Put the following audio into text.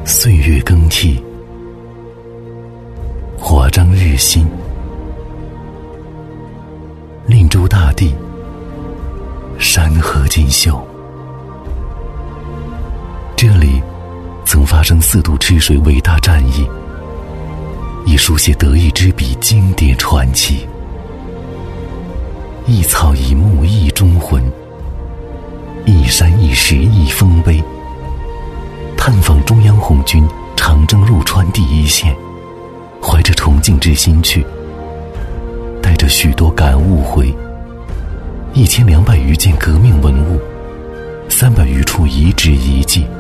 岁月更替，华章日新，令州大地，山河锦绣。这里曾发生4渡赤水伟大战役，以书写德意之笔经典传奇。一草一木一忠魂，一山一石一丰碑。探访中央红军长征入川第一线，怀着崇敬之心去，带着许多感悟回。1200余件革命文物，300余处遗址遗迹，